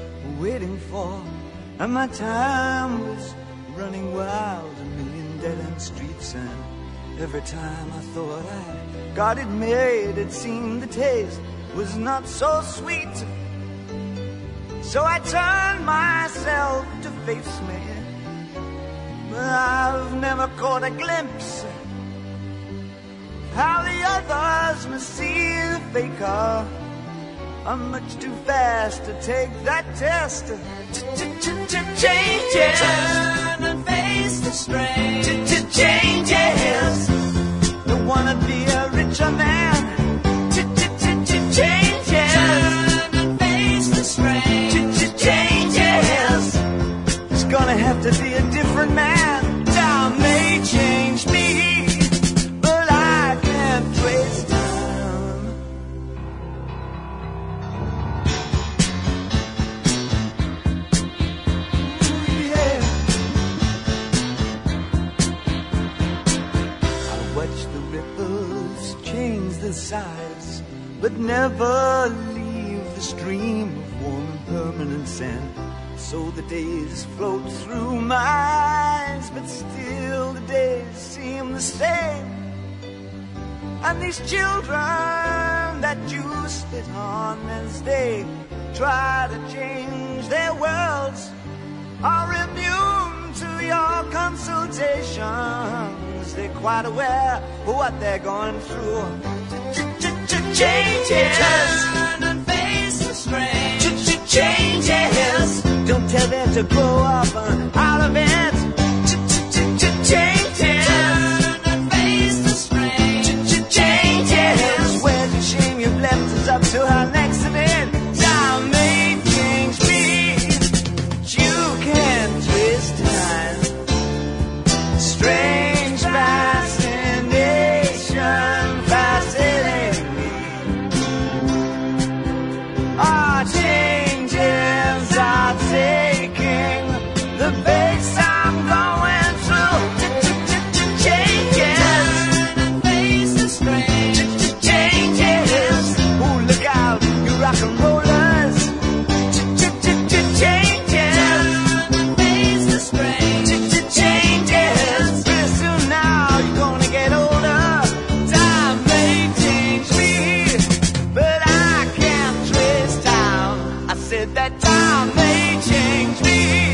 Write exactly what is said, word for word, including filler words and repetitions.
waiting for, and my time was running wild, a million dead-end streets, and every time I thought I got it made, it seemed the taste was not so sweet. So I turned myself to face me, but I've never caught a glimpse of how the others must see the faker. I'm much too fast to take that test. Changes. Turn and face the strain. Changes. Don't wanna be a richer man. Changes. Turn and face the strain. Changes. It's gonna have to be a different man. Time may change me, but I can't trace time. Ooh, yeah. I watch the ripples change the size, but never leave the stream of warm and permanent sand. So the days float through my eyes, but still the days seem the same. And these children that you spit on as they try to change their worlds are immune to your consultations. They're quite aware of what they're going through. Changes. Turn and face the strain. Changes. Don't tell them to grow up out of it. Changes. Turn and face the strain. Changes. Where's the shame you've left us up to our next event? Time may change me, but you can't twist time. Strange fascination fascinating me. Our changes are taking the pace I'm going through. Changes. Turn and face the strain. Changes. Ooh, look out, you rock and rollers. Changes. Turn and face the strain. Changes. Pretty soon now you're gonna get older. Time may change me, but I can't trace time. I said that time may change me.